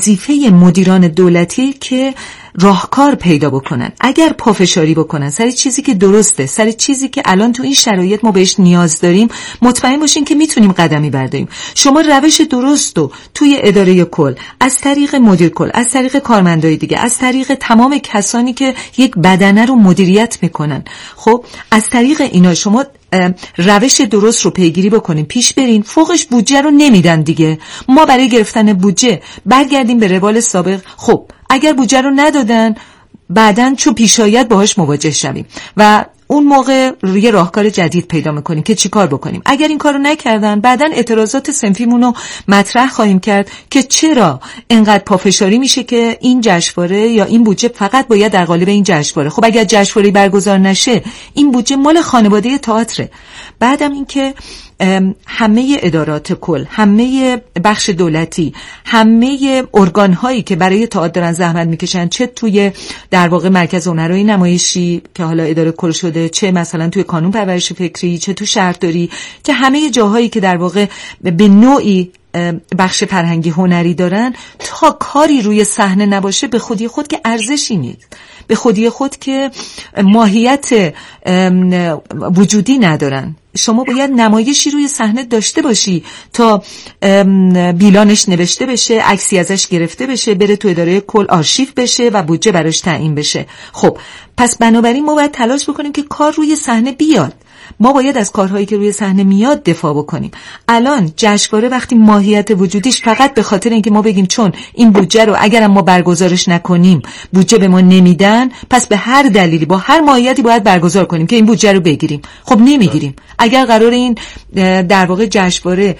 وظیفه مدیران دولتی که راهکار پیدا بکنن. اگر پافشاری بکنن سر چیزی که درسته، سر چیزی که الان تو این شرایط ما بهش نیاز داریم، مطمئن باشین که میتونیم قدمی برداریم. شما روش درست رو توی اداره کل، از طریق مدیر کل، از طریق کارمندای دیگه، از طریق تمام کسانی که یک بدنه رو مدیریت میکنن، خب از طریق اینا شما روش درست رو پیگیری بکنیم، پیش برین. فوقش بودجه رو نمیدن دیگه، ما برای گرفتن بودجه برگردیم به روال سابق. خب اگر بودجه رو ندادن، بعدن چون پیش آید باهاش مواجه شویم و اون موقع روی راهکار جدید پیدا میکنیم که چی کار بکنیم. اگر این کارو نکردن، بعدن اعتراضات صنفیمون رو مطرح خواهیم کرد که چرا اینقدر پافشاری میشه که این جشنواره یا این بودجه فقط باید در قالب این جشنواره. خب اگر جشنواره برگزار نشه، این بودجه مال خانواده تئاتر. بعدم این که همه ادارات کل، همه بخش دولتی، همه ارگان هایی که برای تئاتر دارن زحمت میکشن، چه توی در واقع مرکز هنرهای نمایشی که حالا اداره کل شده، چه مثلا توی کانون پرورش فکری، چه تو شهرداری، که همه جاهایی که در واقع به نوعی بخش فرهنگی هنری دارن، تا کاری روی صحنه نباشه به خودی خود که ارزشی نیست، به خودی خود که ماهیت وجودی ندارن. شما باید نمایشی روی صحنه داشته باشی تا بیلانش نوشته بشه، عکسی ازش گرفته بشه، بره تو اداره کل آرشیو بشه و بودجه براش تعیین بشه. خب پس بنابراین ما باید تلاش بکنیم که کار روی صحنه بیاد. ما باید از کارهایی که روی صحنه میاد دفاع بکنیم. الان جشنواره وقتی ماهیت وجودیش فقط به خاطر اینکه ما بگیم چون این بودجه رو اگرم ما برگزارش نکنیم بودجه به ما نمیدن، پس به هر دلیلی با هر ماهیتی باید برگزار کنیم که این بودجه رو بگیریم. خب نمیگیریم. اگر قرار این در واقع جشنواره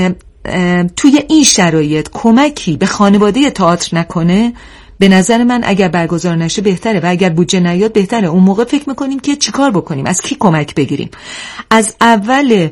توی این شرایط کمکی به خانواده تئاتر نکنه، به نظر من اگر برگزار نشه بهتره و اگر بودجه نیاد بهتره. اون موقع فکر میکنیم که چیکار بکنیم، از کی کمک بگیریم. از اول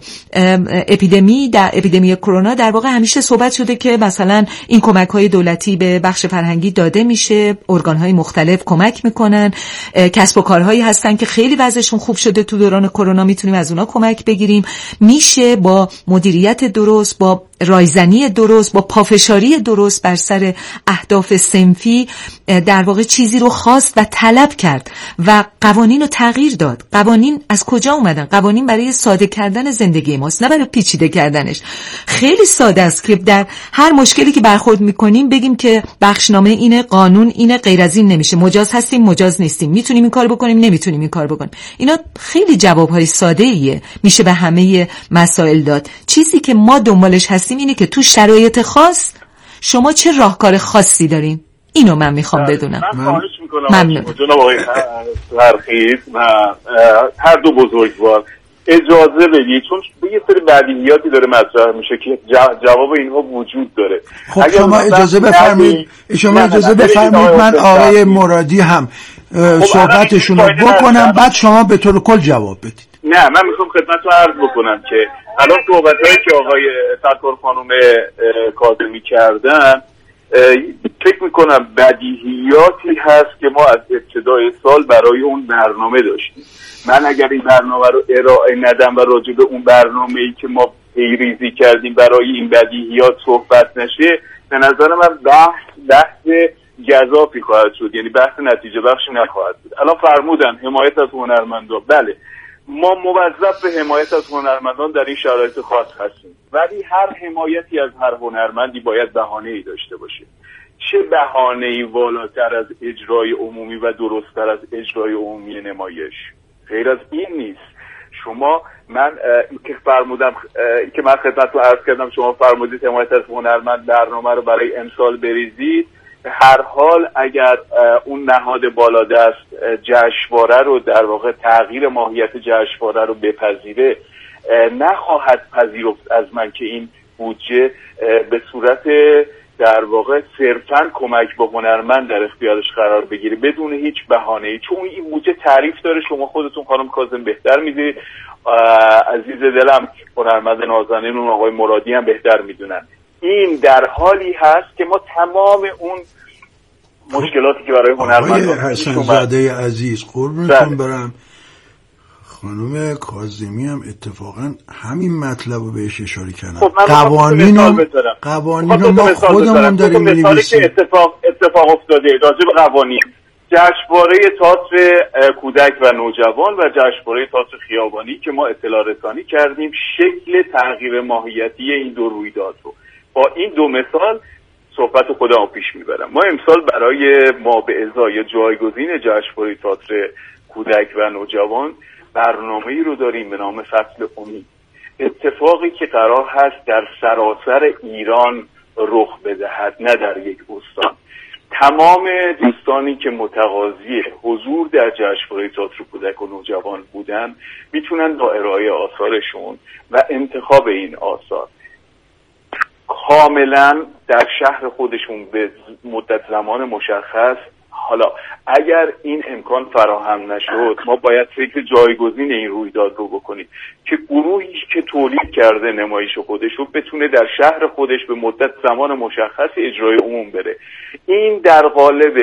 اپیدمی کرونا در واقع همیشه صحبت شده که مثلا این کمک‌های دولتی به بخش فرهنگی داده میشه، ارگان‌های مختلف کمک میکنن، کسب و کارهایی هستن که خیلی وضعشون خوب شده تو دوران کرونا، میتونیم از اونا کمک بگیریم. میشه با مدیریت درست، با رایزنی درست، با پافشاری درست بر سر اهداف صنفی در واقع چیزی رو خواست و طلب کرد و قوانین رو تغییر داد. قوانین از کجا اومدن؟ قوانین برای ساده کردن زندگی ماست، نه برای پیچیده کردنش. خیلی ساده است که در هر مشکلی که برخورد میکنیم بگیم که بخشنامه اینه، قانون اینه، غیر از این نمیشه، مجاز هستیم، مجاز نیستیم، میتونیم این کار بکنیم، نمیتونیم این کار بکنیم. اینا خیلی جوابهای ساده ایه، میشه به همه مسائل داد. چیزی که ما دنبالش هستیم اینه که تو شرایط خاص شما چه راهکار خاصی دارین. اینو من میخوام بدونم. من خواهش میکنم جناب آقای فرخی و هر دو بزرگوار اجازه بدید، چون یه سری بدیهیاتی داره مطرح میشه که جواب اینها وجود داره. خب شما اجازه بفرمایید، من آقای مرادی هم صحبتشون رو بکنم، بعد شما به طور کل جواب بدید. نه، من میخوام خدمتتون عرض بکنم که الان صحبتایی که آقای ستار خانم کاظمی کردن، فکر میکنم بدیهیاتی هست که ما از ابتدای سال برای اون برنامه داشتیم. من اگر این برنامه رو ارائه ندم و راجع به اون برنامه‌ای که ما پیریزی کردیم برای این بدیهیات صحبت نشه، به نظر من بحث گزافی خواهد شد، یعنی بحث نتیجه بخشی نخواهد بود. الان فرمودن حمایت از هنرمندان، بله ما موظف به حمایت از هنرمندان در این شرایط خاص هستیم، ولی هر حمایتی از هر هنرمندی باید بهانه‌ای داشته باشه. چه بهانه‌ای والاتر از اجرای عمومی و درست‌تر از اجرای عمومی نمایش؟ غیر از این نیست. من که فرمودم که من خدمتتون عرض کردم، شما فرمودید حمایت از هنرمند برنامه رو برای امسال بریزید. به هر حال اگر اون نهاد بالادست جشنواره رو در واقع تغییر ماهیت جشنواره رو بپذیره، نخواهد پذیرفت از من که این بودجه به صورت در واقع صرفاً کمک به هنرمند در اختیارش قرار بگیره بدون هیچ بهانه‌ای. چون این بودجه تعریف داره، شما خودتون خانم کاظم بهتر میدونید، عزیز دلم هنرمند نازنین اون آقای مرادی هم بهتر میدونن. این در حالی هست که ما تمام اون مشکلاتی که برای هنرمندان حسن زاده عزیز قربونتون برم، خانم کاظمی هم اتفاقا همین مطلب رو بهش اشاره کردن. خب قوانین رو ما خودمون داریم می‌نویسیم. که اتفاق افتاده راجع به قوانین جشنواره تئاتر کودک و نوجوان و جشنواره تئاتر خیابانی که ما اطلاع رسانی کردیم شکل تغییر ماهیتی این دو رویداد رو با این دو مثال صحبت خودم پیش میبرم. ما امسال برای ما به ازای جایگزین جشنواره تئاتر کودک و نوجوان برنامه‌ای رو داریم به نام فصل امید. اتفاقی که قرار هست در سراسر ایران رخ بدهد، نه در یک استان. تمام دوستانی که متقاضی حضور در جشنواره تئاتر کودک و نوجوان بودن میتونن با ارائه آثارشون و انتخاب این آثار کاملا در شهر خودشون به مدت زمان مشخص. حالا اگر این امکان فراهم نشد ما باید فکر جایگزین این رویداد رو بکنیم که گروهی که تولید کرده نمایش خودش رو بتونه در شهر خودش به مدت زمان مشخصی اجرای عموم بره. این در قالب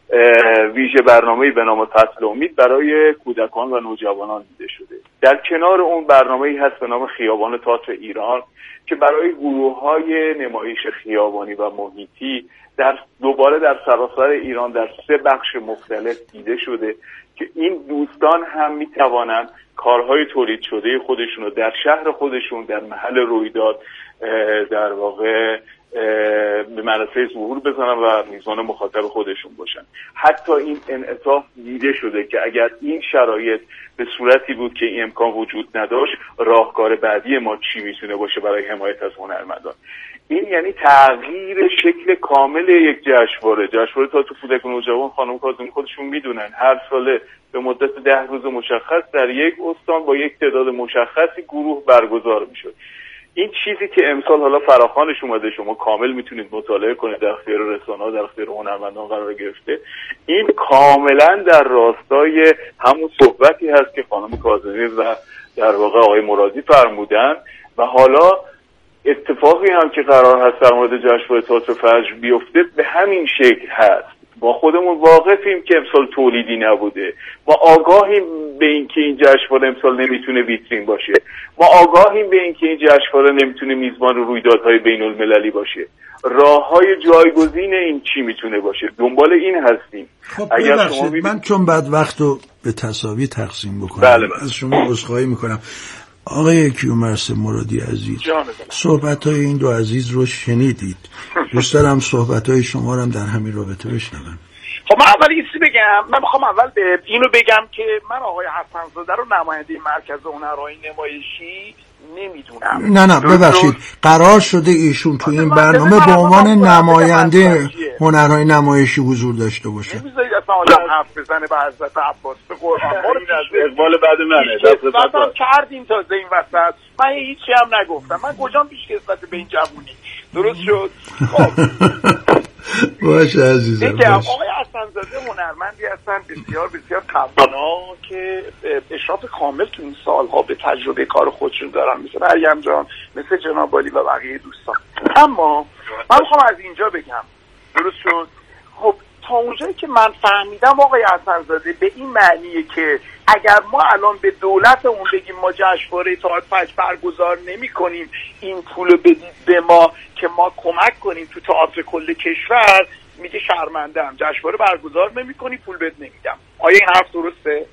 ویژه برنامه‌ای به نام فصل امید برای کودکان و نوجوانان دیده شده. در کنار اون برنامه‌ای هست به نام خیابان تئاتر ایران که برای گروه‌های نمایش خیابانی و محیطی دوباره در سراسر ایران در 3 بخش مختلف دیده شده که این دوستان هم میتوانند کارهای تولید شده خودشون رو در شهر خودشون در محل رویداد در واقع به منصه ظهور بزنن و میزبان مخاطب خودشون باشن. حتی این انعطاف دیده شده که اگر این شرایط به صورتی بود که این امکان وجود نداشت راهکار بعدی ما چی میتونه باشه برای حمایت از هنرمندان. این یعنی تغییر شکل کامل یک جشنواره تئاتر کودک و نوجوان. خانم کاظمی خودشون میدونن هر ساله به مدت 10 روز مشخص در یک استان با یک تعداد مشخصی گروه برگزار میشد. این چیزی که امسال حالا فراخوانش اومده شما کامل میتونید مطالعه کنید در اختیار رسانه‌ها در اختیار هنرمندان قرار گرفته. این کاملا در راستای همون صحبتی هست که خانم کاظمی و در واقع آقای مرادی فرمودن و حالا اتفاقی هم که قرار هست در مورد جشنواره تئاتر فجر بیفته به همین شکل هست. ما خودمون واقفیم که امسال تولیدی نبوده. ما آگاهیم به اینکه این جشنواره امسال نمیتونه ویترین باشه. ما آگاهیم به اینکه این جشنواره نمیتونه میزبان رویدادهای بین المللی باشه. راههای جایگزین این چی میتونه باشه؟ دنبال این هستیم. خب اگر شما من چون بعد وقتو به تساوی تقسیم بکنم از شما عذرخواهی میکنم. آقای کیومرث مرادی عزیز صحبت‌های این دو عزیز رو شنیدید. دوست دارم صحبت‌های شما رو هم در همین رابطه بشنوم. خب من اول یه چیزی بگم. من میخوام اول اینو بگم که من آقای حسن‌زاده رو نماینده مرکز هنرهای نمایشی نمیدونم. نه ببخشید قرار شده ایشون تو این برنامه به عنوان نماینده هنرهای نمایشی حضور داشته باشه. نمیذارید اصلا آدم حرف بزنه به حضرت عباس به قرآن. اقبال بعد منه. دستم کردیم تازه این وسط. من هیچی هم نگفتم. من کجام پیشکسوت به این جوونی. درست شد؟ خب باشه عزیزم. آقای حسن‌زاده هنرمندی هستن بسیار بسیار توانا که اشراف کامل تو این سالها به تجربه کار خودشون دارن، مثل مریم جان، مثل جناب عالی و بقیه دوستان. اما من میخوام از اینجا بگم درست شد. خب تا اونجایی که من فهمیدم آقای حسن‌زاده به این معنیه که اگر ما الان به دولت اون بگیم ما جشنواره تئاتر فجر برگزار نمی‌کنیم، این پولو بدید به ما که ما کمک کنیم تو تئاتر کل کشور، میگه شرمنده‌ام، جشنواره برگزار نمی‌کنی پول بد نمیدم. آیا این حرف درسته؟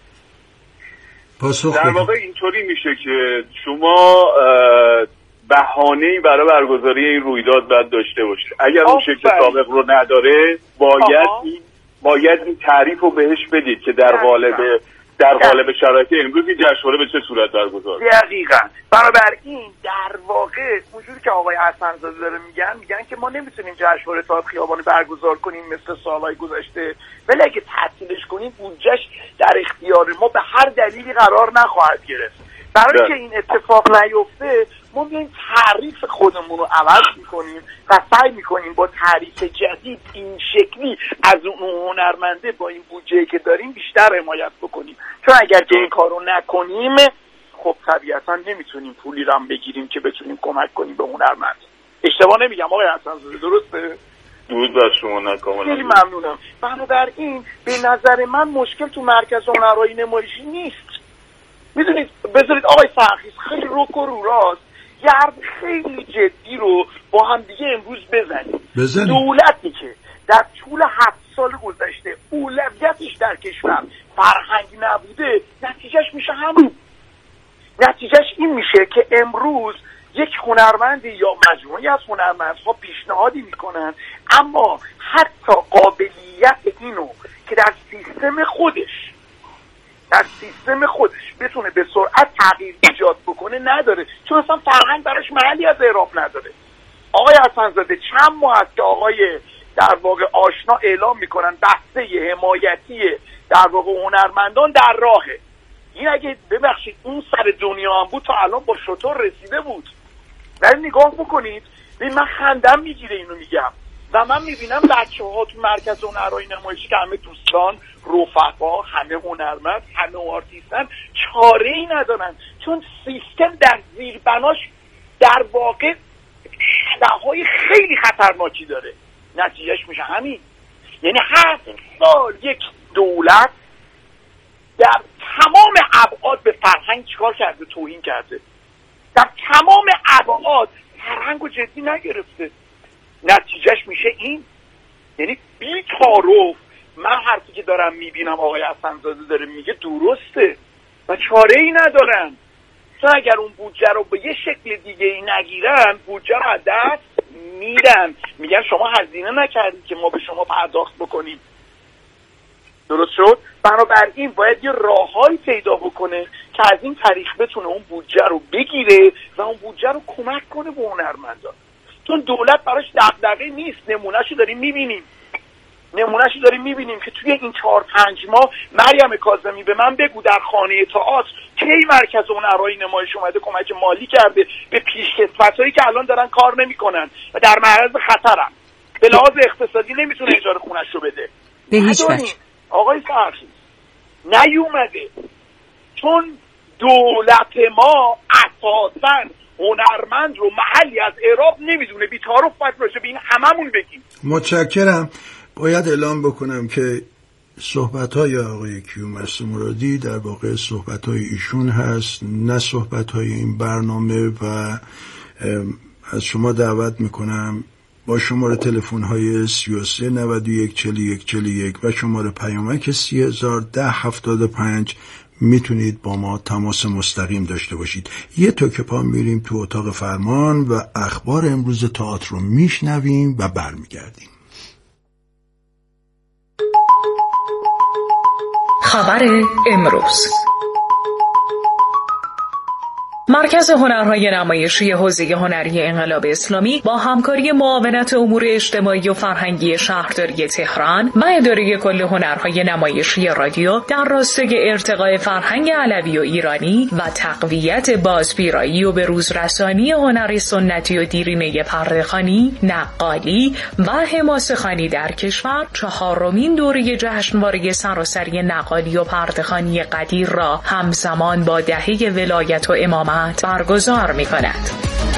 در واقع اینطوری میشه که شما بهانه‌ای برای برگزاری این رویداد باید داشته باشید. اگر اون شکل سابق رو نداره باید این تعریف رو بهش بدید که در قالب شرایط امروزی جشنواره به چه صورت برگزار. دقیقاً. بنابراین در واقع اونجوری که آقای حسن‌زاده داره میگن که ما نمیتونیم جشنواره تئاتر خیابانی برگزار کنیم مثل سالهای گذشته، ولی اگه تعطیلش کنیم بودجه‌اش در اختیار ما به هر دلیلی قرار نخواهد گرفت. برای که این اتفاق نیفته ما میایم تعریف خودمون رو عوض میکنیم و سعی میکنیم با تعریف جدید این شکلی از اون هنرمنده با این بودجه‌ای که داریم بیشتر حمایت بکنیم. چون اگر که این کارو نکنیم خب طبیعتا نمیتونیم پولی رو هم بگیریم که بتونیم کمک کنیم به هنرمند. اشتباه نمیگم آقای حسن‌زاده، درسته؟ درود بر شما. کاملا خیلی ممنونم. بنابراین به نظر من مشکل تو مرکز هنرهای نمایشی نیست. میدونید بذارید آقای فرخی خیلی روک و رو راست یه حرف خیلی جدی رو با هم دیگه امروز بزنیم. دولتی که در طول 7 سال گذشته اولویتش در کشور فرهنگ نبوده، نتیجهش میشه همون. نتیجهش این میشه که امروز یک هنرمندی یا مجموعی از هنرمندها پیشنهادی میکنن، اما حتی قابلیت اینو که در سیستم خودش بتونه به سرعت تغییر ایجاد بکنه نداره، چون اصلا فرهنگ براش محلی از اعراب نداره. آقای حسن‌زاده چند ماه است که آقای در واقع آشنا اعلام میکنن بسته حمایتی در واقع هنرمندان در راهه. این اگه ببخشید اون سر دنیا هم بود تا الان با شطور رسیده بود. ولی نگاه بکنید، من خندم میگیره اینو میگم و من میبینم بچه‌ها تو مرکز هنرهای نمایشی که همه دوستان، رفقا، همه هنرمند، همه آرتیستن چاره‌ای ندارن، چون سیستم در زیربناش در واقع خداهای خیلی خطرناکی داره. نتیجهش میشه همین. یعنی 7 سال یک دولت در تمام ابعاد به فرهنگ چیکار کرده؟ توهین کرده. در تمام ابعاد فرهنگو جدی نگرفته. نتیجهش میشه این. یعنی بی تعارف من حرفی که دارم میبینم آقای حسن‌زاده داره میگه درسته و چاره ای ندارن، چون اگر اون بودجه رو به یه شکل دیگه ای نگیرن بودجه رو از دست میدن، میگن شما هزینه نکردید که ما به شما پرداخت بکنیم. درست شد؟ بنابراین باید یه راههایی پیدا بکنه که از این طریق بتونه اون بودجه رو بگیره و اون بودجه رو کمک کنه به هنرمندان، چون دولت براش دغدغه نیست. نمونهشو داریم میبینیم که توی این 4-5 ماه مریم کاظمی به من بگو در خانه تئاتر کی مرکز هنرهای نمایش اومده کمک مالی کرده به پیشکسوتایی که الان دارن کار نمیکنن و در معرض خطرن، به لحاظ اقتصادی نمیتونه اجاره خونش رو بده. به هیچ وجه آقای فرخی نیومده، چون دولت ما اساساً هنرمند رو محلی از اعراب نمیدونه. بی‌تعارف باید راجع به این هممون بگیم. متشکرم. باید اعلام بکنم که صحبت‌های آقای کیومرث مرادی در واقع صحبت‌های ایشون هست، نه صحبت‌های این برنامه، و از شما دعوت میکنم با شماره تلفن‌های 33 91 41 41 و شماره پیامک 301075 میتونید با ما تماس مستقیم داشته باشید. یه توکه پا میریم تو اتاق فرمان و اخبار امروز تئاتر رو میشنویم و برمیگردیم. خبر امروز: مرکز هنرهای نمایشی حوزه هنری انقلاب اسلامی با همکاری معاونت امور اجتماعی و فرهنگی شهرداری تهران و اداره کل هنرهای نمایشی رادیو در راستای ارتقاء فرهنگ علوی و ایرانی و تقویت بازپیرایی و بروزرسانی هنر سنتی و دیرینه پرده‌خوانی، نقالی و حماسه‌خوانی در کشور 4مین دوره جشنواره سراسری نقالی و پرده‌خوانی قدیر را همزمان با دهه ولایت و امامت برگزار می‌کند.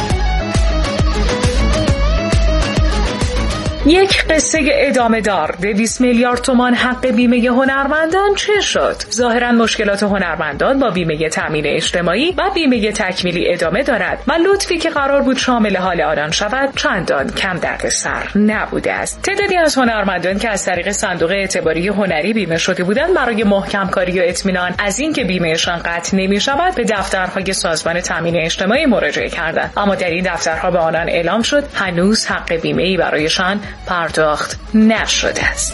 یک قصه ادامه دار. 200 میلیارد تومان حق بیمه هنرمندان چه شد؟ ظاهراً مشکلات هنرمندان با بیمه تامین اجتماعی و بیمه تکمیلی ادامه دارد و لطفی که قرار بود شامل حال آنان شود چندان کم دردسر نبوده است. تعدادی از هنرمندان که از طریق صندوق اعتباری هنری بیمه شده بودند برای محکم کاری و اطمینان از اینکه بیمهشان قطع نمی‌شود به دفترهای سازمان تامین اجتماعی مراجعه کردند، اما در این دفترها به آنان اعلام شد هنوز حق بیمه‌ای برایشان پرداخت نشده است.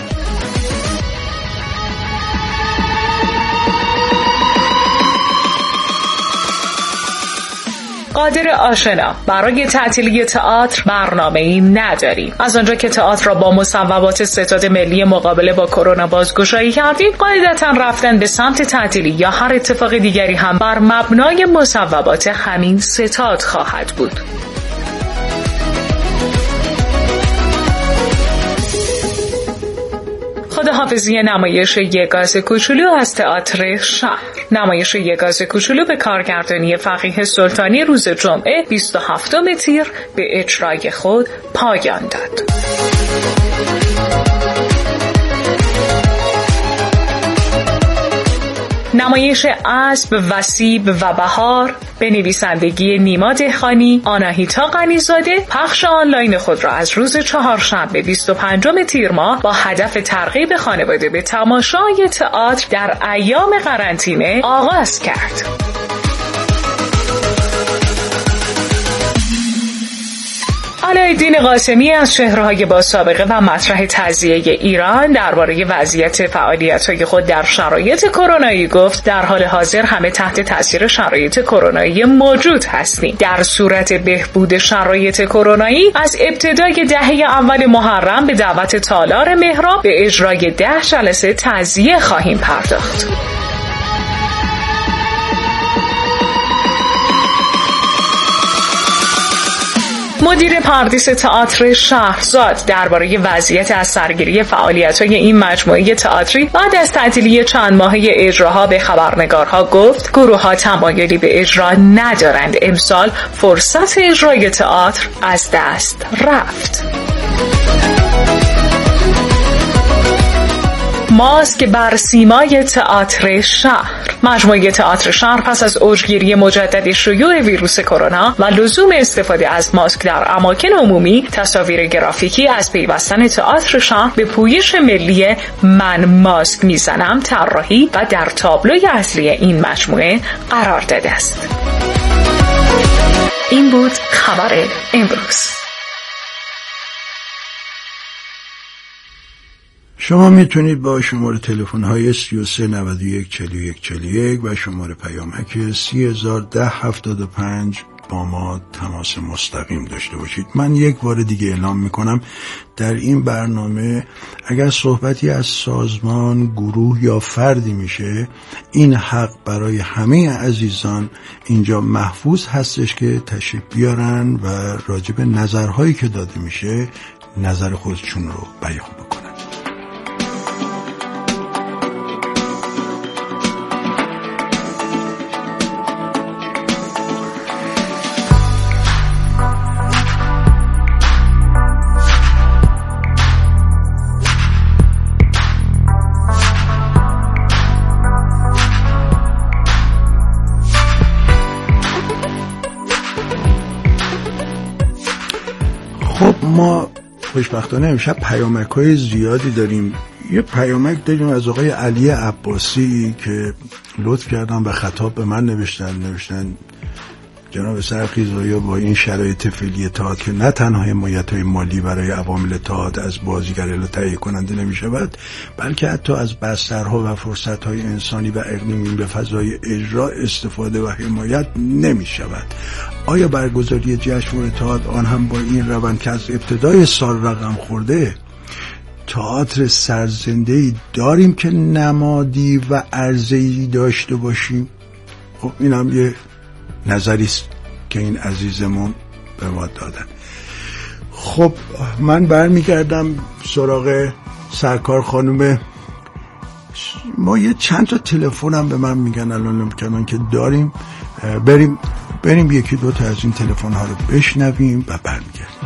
قادر آشنا: برای تعطیلی تئاتر برنامه‌ای نداریم. از آنجا که تئاتر را با مصوبات ستاد ملی مقابله با کرونا بازگشایی کردیم، قاعدتاً رفتن به سمت تعطیلی یا هر اتفاق دیگری هم بر مبنای مصوبات همین ستاد خواهد بود. خداحافظی نمایش یک گاز کوچولو از تئاتر شهر. نمایش یک گاز کوچولو به کارگردانی فقیه سلطانی روز جمعه 27 تیر به اجرای خود پایان داد. نمایش اسب و سیب و بهار به نویسندگی نیما دهقانی، آناهیتا غنی‌زاده پخش آنلاین خود را از روز چهارشنبه 25 تیر ماه با هدف ترغیب خانواده به تماشای تئاتر در ایام قرنطینه آغاز کرد. علایالدین قاسمی از چهره‌های با سابقه و مطرح تعزیه ایران درباره وضعیت فعالیت‌های خود در شرایط کرونایی گفت در حال حاضر همه تحت تاثیر شرایط کرونایی موجود هستیم. در صورت بهبود شرایط کرونایی از ابتدای دهه اول محرم به دعوت تالار مهراب به اجرای 10 جلسه تعزیه خواهیم پرداخت. مدیر پردیس تئاتر شهرزاد درباره وضعیت از سرگیری فعالیت‌های این مجموعه تئاتری بعد از تعطیلی چند ماهه اجراها به خبرنگارها گفت گروه‌ها تمایلی به اجرا ندارند. امسال فرصت اجرای تئاتر از دست رفت. ماسک بر سیمای تئاتر شهر. مجموعه تئاتر شهر پس از اوجگیری مجدد شیوع ویروس کرونا و لزوم استفاده از ماسک در اماکن عمومی، تصاویر گرافیکی از پیوستن تئاتر شهر به پویش ملی من ماسک میزنم طراحی و در تابلوی اصلی این مجموعه قرار داده است. این بود خبر امروز. شما میتونید با شماره تلفن های 33 91 41 41 و شماره پیامک 301075 با ما تماس مستقیم داشته باشید. من یک بار دیگه اعلام میکنم در این برنامه اگر صحبتی از سازمان، گروه یا فردی میشه، این حق برای همه عزیزان اینجا محفوظ هستش که تشریف بیارن و راجع به نظرهایی که داده میشه نظر خودشون رو بیان بکنن. ما خوشبختانه امشب پیامک‌های زیادی داریم. یه پیامک داریم از آقای علی عباسی که لطف کردن و خطاب به من نوشتن جناب سرخیزایا با این شرایط فعلی تئاتر که نه تنها حمایت‌های مالی برای عوامل تئاتر از بازیگر الا تهیه کننده نمی‌شود، بلکه حتی از بسترها و فرصت‌های انسانی و اقلیمی به فضای اجرا استفاده و حمایت نمی‌شود. آیا برگزاری جشنواره تئاتر آن هم با این روند که از ابتدای سال رقم خورده تئاتر سرزنده‌ای داریم که نمادی و عرضه‌ای داشته باشیم؟ خب این هم یه نظری است که این عزیزمون به ما دادن. خب من برمیگردم سراغ سرکار خانم. ما یه چند تا تلفن هم به من میگن الان که داریم. بریم یکی دو تا از این تلفن ها رو بشنویم و برمیگردیم.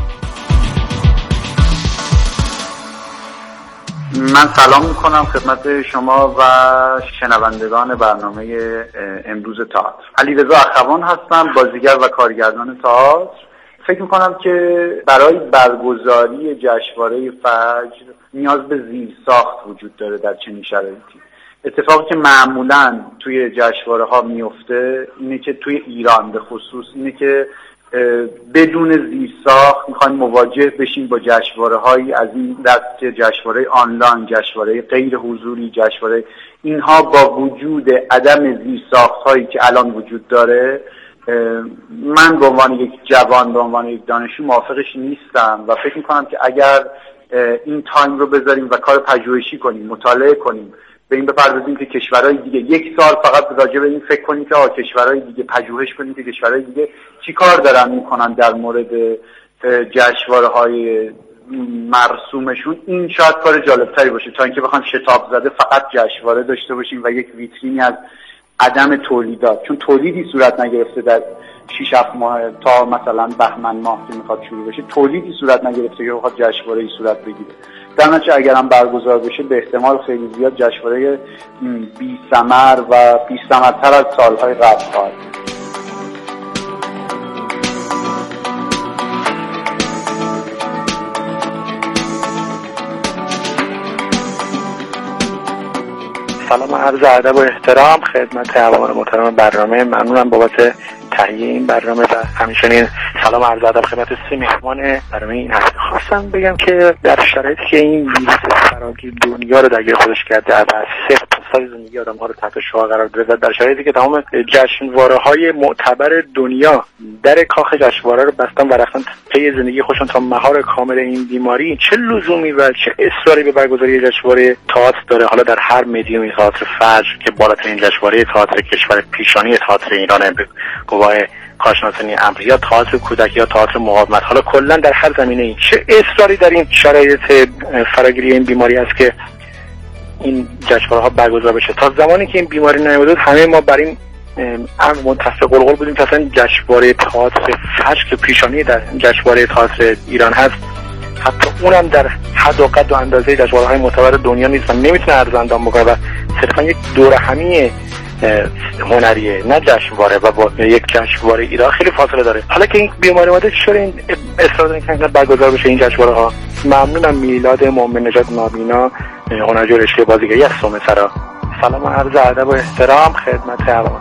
من سلام میکنم خدمت شما و شنوندگان برنامه امروز تئاتر. علیرضا اخوان هستم، بازیگر و کارگردان تئاتر. فکر میکنم که برای برگزاری جشنواره فجر نیاز به زیرساخت وجود داره در چنین شرایطی. اتفاقی که معمولاً توی جشنواره ها میفته اینه که توی ایران به خصوص اینه که بدون زیرساخت میخوایم مواجه بشیم با جشنواره هایی از این دست که جشنواره آنلاین، جشنواره غیر حضوری، جشنواره اینها با وجود عدم زیرساخت هایی که الان وجود داره، من به عنوان یک جوان، به عنوان یک دانشجو موافقش نیستم و فکر میکنم که اگر این تایم رو بذاریم و کار پژوهشی کنیم، مطالعه کنیم، به این بپردازیم که کشورهای دیگه یک سال فقط راجع به این فکر کنیم که کشورهای دیگه پژوهش کنیم که کشورهای دیگه چی کار دارن میکنن در مورد جشنواره‌های مرسومشون، این شاید کار جالبتری باشه تا اینکه بخوام شتاب زده فقط جشنواره داشته باشیم و یک ویترینی از عدم تولیدات، چون تولیدی صورت نگرفته در 6-7 ماه تا مثلا بهمن ماه که میخواد شروع بشه، تولیدی صورت نگرفته که بخواد جشنواره‌ای صورت بگیره. در نتیجه اگرم برگزار بشه به احتمال خیلی زیاد جشنواره بی ثمر و بی ثمرتر از سالهای قبل خواهد. سلام و عرض ادب و احترام خدمت عوامل محترم برنامه. ممنونم بابت تهیه این برنامه و همچنین سلام و عرض ادب خدمت 3 مهمان برنامه این هفته. خواستم بگم که در شرایطی که این ویروس فراگیر دنیا رو درگیر خودش کرده و صفر سال زندگی آدم‌ها رو تحت شعاع قرار داده و در شرایطی که تمام جشنواره‌های معتبر دنیا در کاخ جشنواره رو بستن و رفتن پی زندگی خودشون تا مهار کامل این بیماری، چه لزومی و چه اصراری به برگزاری جشنواره تئاتر داره؟ حالا در هر مدیومی، تئاتر فجر که بالاترین جشنواره تئاتر کشور، پیشانی تئاتر ایران گواه کارشناسانی امر، یا تئاتر کودکی یا تئاتر مقاومت، حالا کلا در هر زمینه‌ای چه اصراری در این شرایط فراگیری این بیماری است که این جشنواره‌ها برگزار بشه؟ تا زمانی که این بیماری نیامد همه ما بر این امر متفق القول بودیم که اصلا جشنواره تئاتر فجر که پیشانی در جشنواره تئاتر ایران هست، حتی اونم در حد و قد و اندازه جشنواره‌های معتبر دنیا نیست و نمیتونه عرض اندام بکنه و صرفا یک دوره همی هنریه، نه جشنواره، و با یک جشنواره ایران خیلی فاصله داره. حالا که این بیماری اومده چرا این اصرار دارن که برگزار بشه این جشنواره‌ها؟ ممنونم. میلاد مومن نژاد نابینا، هنرجو رشته بازیگری از سومسرا. سلام و عرض ادب و احترام خدمت عوام.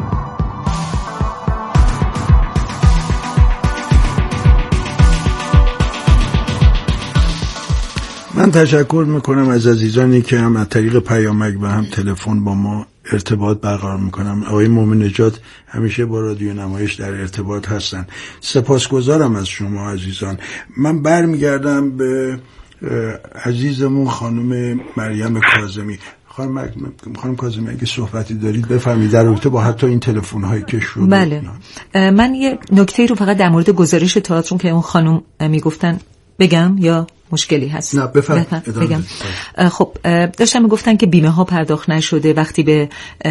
من تشکر میکنم از عزیزانی که هم از طریق پیامک و هم تلفن با ما ارتباط برقرار میکنم. آقای مومن نژاد همیشه با رادیو نمایش در ارتباط هستن. سپاسگزارم از شما عزیزان. من برمیگردم به عزیزمون خانم مریم کاظمی. خانم کاظمی اگه صحبتی دارید بفرمایید، در رابطه با حتی این تلفن هایی که شد. بله. من یه نکته رو فقط در مورد گزارش تئاتر که اون خانم میگفتن بگم یا مشکلی هست؟ نه بگم. خب داشتم میگفتن که بیمه ها پرداخت نشده. وقتی به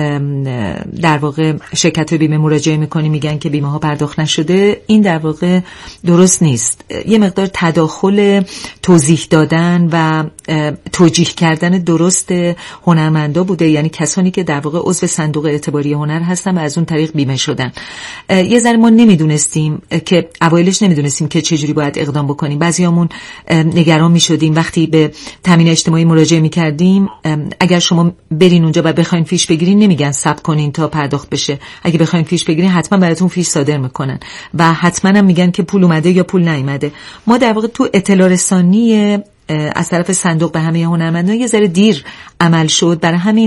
در واقع شرکت بیمه مراجعه میکنی میگن که بیمه ها پرداخت نشده، این در واقع درست نیست. یه مقدار تداخل توضیح دادن و توجیه کردن درست هنرمندا بوده، یعنی کسانی که در واقع عضو صندوق اعتباری هنر هستن و از اون طریق بیمه شدن. یه ذره ما نمیدونستیم که اوایلش نمیدونستیم که چجوری باید اقدام بکنیم. بعضیامون نگران میشدیم وقتی به تامین اجتماعی مراجعه میکردیم. اگر شما برین اونجا و بخواین فیش بگیرین نمیگن صبر کنین تا پرداخت بشه. اگه بخواین فیش بگیرین حتما براتون فیش صادر میکنن و حتما هم میگن که پول اومده یا پول نیومده. ما در واقع تو اطلاع رسانی از طرف صندوق به همه هنرمندان یه ذره دیر عمل شد، برای همین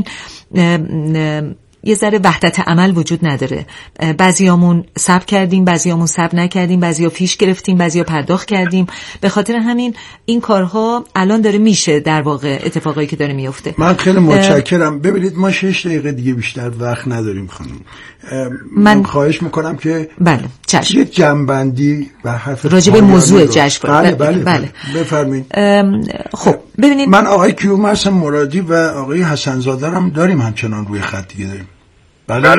یه ذره وحدت عمل وجود نداره. بعضیامون صبر کردیم، بعضیامون صبر نکردیم، بعضیا فیش گرفتیم، بعضیا پرداخت کردیم. به خاطر همین این کارها الان داره میشه، در واقع اتفاقایی که داره میفته. من خیلی متشکرم. ببینید ما 6 دقیقه دیگه بیشتر وقت نداریم خانم. من خواهش میکنم که بله چشم، یه جنبندی و حرف راجع به موضوع جشنواره. بله. بفرمایید. خب ببینید، من آقای کیومرث مرادی و آقای حسن‌زاده هم داریم همچنان روی خط دیگه داریم. بله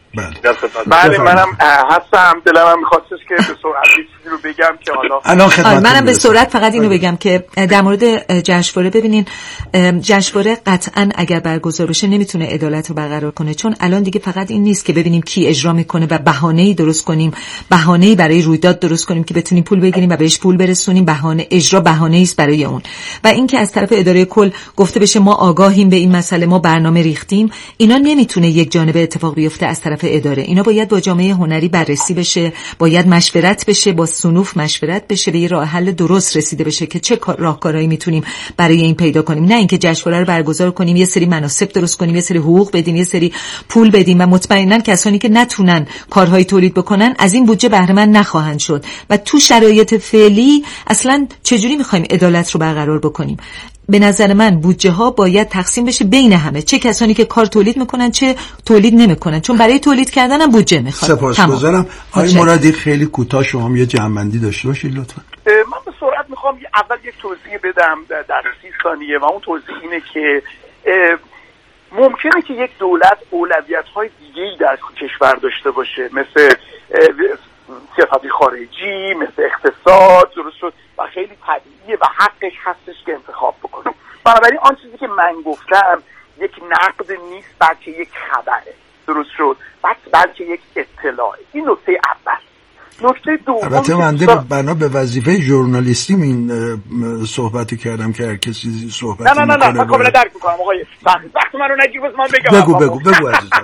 منم هستم. دلم هم می‌خواستش که به سرعت چیزی رو بگم که حالا منم به سرعت فقط اینو بگم که در مورد جشنواره، ببینین جشنواره قطعاً اگر برگزار بشه نمیتونه عدالت رو برقرار کنه، چون الان دیگه فقط این نیست که ببینیم کی اجرا میکنه و بهانه‌ای درست کنیم، بهانه‌ای برای رویداد درست کنیم که بتونیم پول بگیریم و بهش پول برسونیم. بهانه اجرا بهانه‌ای است برای اون، و اینکه از طرف اداره کل گفته بشه ما آگاهیم به این مسئله، ما برنامه ریختیم، اینا نمیتونه یک جانبه اتفاق بیفته از طرف اداره. اینا باید با جامعه هنری بررسی بشه، باید مشورت بشه، با صنوف مشورت بشه، به یه راه حل درست رسیده بشه که چه راهکارهایی میتونیم برای این پیدا کنیم. نه اینکه جشنواره رو برگزار کنیم، یه سری مناسب درست کنیم، یه سری حقوق بدیم، یه سری پول بدیم و مطمئنا کسانی که نتونن کارهای تولید بکنن از این بودجه بهره مند نخواهند شد. و تو شرایط فعلی اصلا چجوری میخوایم عدالت رو برقرار بکنیم؟ به نظر من بودجه ها باید تقسیم بشه بین همه، چه کسانی که کار تولید میکنن چه تولید نمیکنن، چون برای تولید کردن هم بودجه میخواد. سپاسگزارم. آقای مرادی خیلی کوتاه شما هم یه جمع‌بندی داشته باشید لطفا. من به سرعت میخوام اول یک توضیح بدم در 30 ثانیه و اون توضیح اینه که ممکنه که یک دولت اولویت‌های دیگه‌ای در کشور داشته باشه، مثل سیاست خارجی، مثل اقتصاد، درست شد، و خیلی طبیعیه و حقش هستش که انتخاب بکنه. بنابراین آن چیزی که من گفتم یک نقد نیست، بلکه یک خبره. درست شد؟ بلکه یک اطلاعه. این نکته اول. نکته دوم، البته من بنا به وظیفه ژورنالیستیم این صحبتی کردم که هر کسی صحبت نه من کاملا درک می‌کنم آقای وقت منو نگیر، بس من بگم. بگو عزیزم،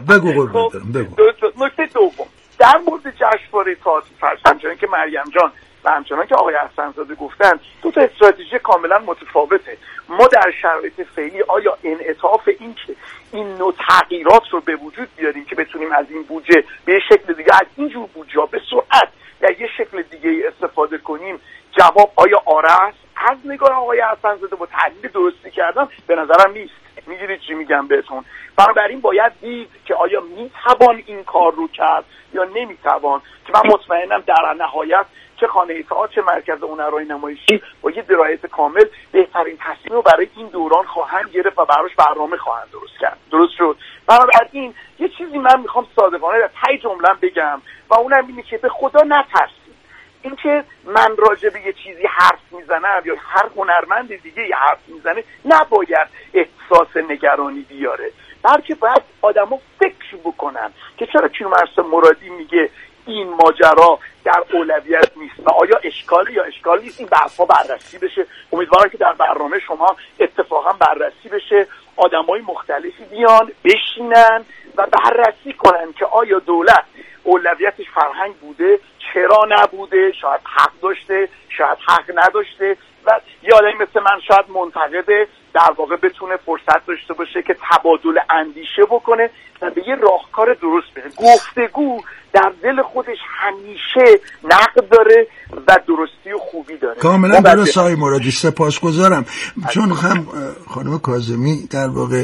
بگو. نکته دوم در مورد جشنواره تئاتر فارسی، همچنان که مریم جان و همچنان که آقای احسن‌زاده گفتن، دو تا استراتژی کاملا متفاوته. ما در شرایط فعلی آیا انعطاف این که این نوع تغییرات رو به وجود بیاریم که بتونیم از این بودجه به شکل دیگه، از اینجور بودجه به سرعت یا یه شکل دیگه استفاده کنیم؟ جواب آیا آره است؟ از نگاه آقای احسن‌زاده با تحلیل درستی کردن به نظرم نیست. میگیرید چی میگم بهتون؟ بنابراین باید دید که آیا میتوان این کار رو کرد یا نمیتوان، که من مطمئنم در نهایت چه خانه تئاتر چه مرکز هنرهای نمایشی با یه درایت کامل بهترین تصمیم رو برای این دوران خواهند گرفت و براش برنامه خواهند درست کرد. درست شد؟ بنابراین یه چیزی من میخوام صادقانه در ته جمله بگم و اونم اینه که به خدا نترسید. اینکه من راجع به یه چیزی حرف میزنم یا هر هنرمند دیگه یه حرف میزنه نباید احساس نگرانی بیاره، بلکه باید آدما فکر بکنن که چرا کیومرث مرادی میگه این ماجرا در اولویت نیست و آیا اشکالی یا اشکال نیست. این بحث‌ها بررسی بشه. امیدوارم که در برنامه شما اتفاقا بررسی بشه، آدمای مختلفی بیان بشینن و بررسی کنن که آیا دولت اولویتش فرهنگ بوده، چرا نبوده، شاید حق داشته، شاید حق نداشته، و یه آدمی مثل من شاید منتقده در واقع بتونه فرصت داشته باشه که تبادل اندیشه بکنه و به یه راهکار درست بره. گفتگو در دل خودش همیشه نقد داره و درستی و خوبی داره. کاملا درست آقای مرادی، سپاسگزارم. چون هم خانم کاظمی در واقع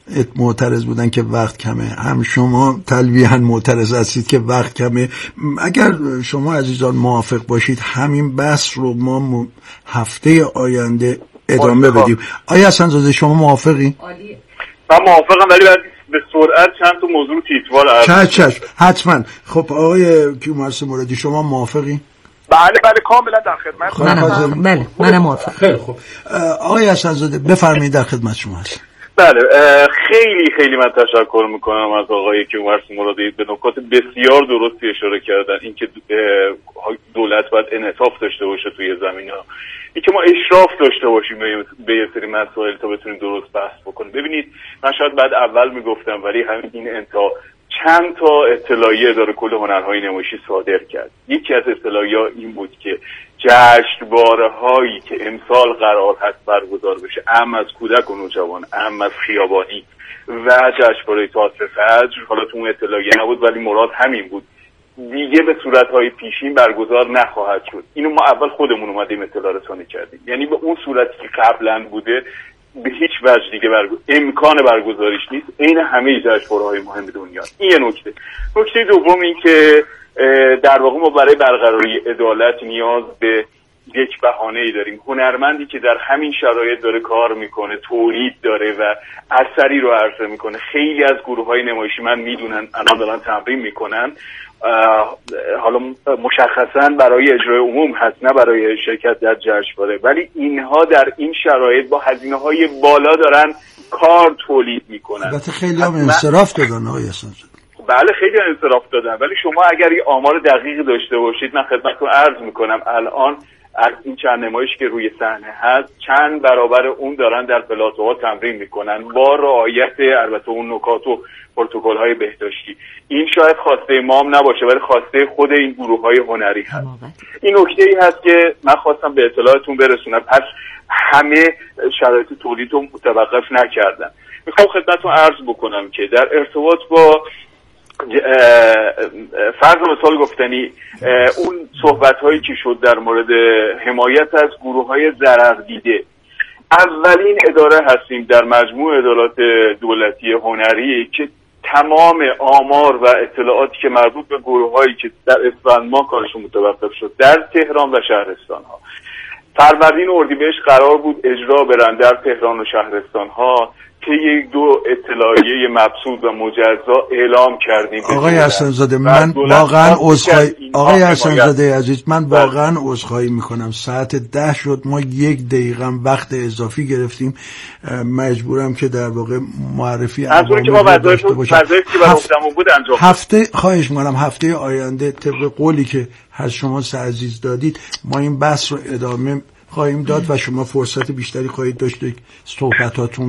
معترض بودن که وقت کمه، هم شما تلویحاً معترض هستید که وقت کمه. اگر شما عزیزان موافق باشید همین بحث رو ما هفته آینده ادامه بدیم. آیا احسن‌زاده شما موافقی؟ عالیه. من موافقم، ولی باید به سرعت چند تا موضوع تیتروار عرض. چشم حتما. خب آقای کیومرث مرادی شما موافقی؟ بله کاملا در خدمت. منم موافقم. خیلی خوب. آقای احسن‌زاده بفرمایید، در خدمت شما هستم. بله، خیلی من تشکر میکنم از آقای کیومرث مرادی، به نکات بسیار درستی اشاره کردن. اینکه دولت باید انعطاف داشته باشه توی زمینه‌ها، اینکه ما اشراف داشته باشیم به یه سری مسائل تا بتونیم درست بحث بکنیم. ببینید من شاید بعد اول میگفتم، ولی همین این انتا چند تا اطلاعیه اداره کل هنرهای نمایشی صادر کرد. یکی از اطلاعیه‌ها این بود که جشنواره‌هایی که امسال قرار هست برگزار بشه، اهم از کودک و نوجوان، اهم از خیابانی و جشنواره تئاتر فجر، حالا تو اون اطلاعیه نبود ولی مراد همین بود، دیگه به صورت‌های پیشین برگزار نخواهد شد. اینو ما اول خودمون اومدیم اطلاع رسانی کردیم، یعنی به اون صورتی که قبلا بوده به هیچ وجه دیگه امکان برگزاریش نیست، عین همه جشنواره‌های مهم دنیا. این یه نکته. نکته دوم این که در واقع ما برای برقراری عدالت نیاز به یک بهانه‌ای داریم. هنرمندی که در همین شرایط داره کار میکنه، تولید داره و اثری رو عرضه میکنه. خیلی از گروه‌های نمایشی من میدونن الان دارن تمرین میکنن، حالا مشخصا برای اجرای عموم هست نه برای شرکت در جشنواره، ولی اینها در این شرایط با هزینه‌های بالا دارن کار تولید میکنن. البته خیلی هم انصراف دادن آقای احسن‌زاده. بله خیلی انصراف دادن، ولی شما اگر یه آمار دقیق داشته باشید، من خدمتتون عرض میکنم الان از این چند نمایش که روی صحنه هست چند برابر اون دارن در پلاتوها تمرین میکنن با رعایت البته اون نکات و پروتکل‌های بهداشتی. این شاید خواسته ما هم نباشه ولی خواسته خود این گروه‌های هنری هست. این نکته‌ای هست که من خواستم به اطلاعتون برسونم. پس همه شرایط تولید رو متوقف نکردن. میخوام خدمتتون عرض بکنم که در ارتباط با فرض مثال گفتنی اون صحبت‌هایی که شد در مورد حمایت از گروه‌های ضرر دیده، اولین اداره هستیم در مجموع ادارات دولتی هنری که تمام آمار و اطلاعاتی که مربوط به گروه‌هایی که در اسفند ماه کارشون متوقف شد در تهران و شهرستان‌ها، فروردین و اردیبهشت قرار بود اجرا برن در تهران و شهرستان‌ها، که دو اطلاعیه مبسوط و مجزا اعلام کردیم. آقای حسن‌زاده من واقعا آقای حسن‌زاده عزیز من واقعا عذرخواهی میکنم. ساعت 10 شد، ما 1 دقیقه وقت اضافی گرفتیم. مجبورم که در واقع معرفی عوامی که ما وظایفی که برام بود انجام هفته خواهش میکنم هفته آینده طبق قولی که از شما عزیز دادید ما این بحث رو ادامه خواهیم داد و شما فرصت بیشتری خواهید داشت صحبتاتون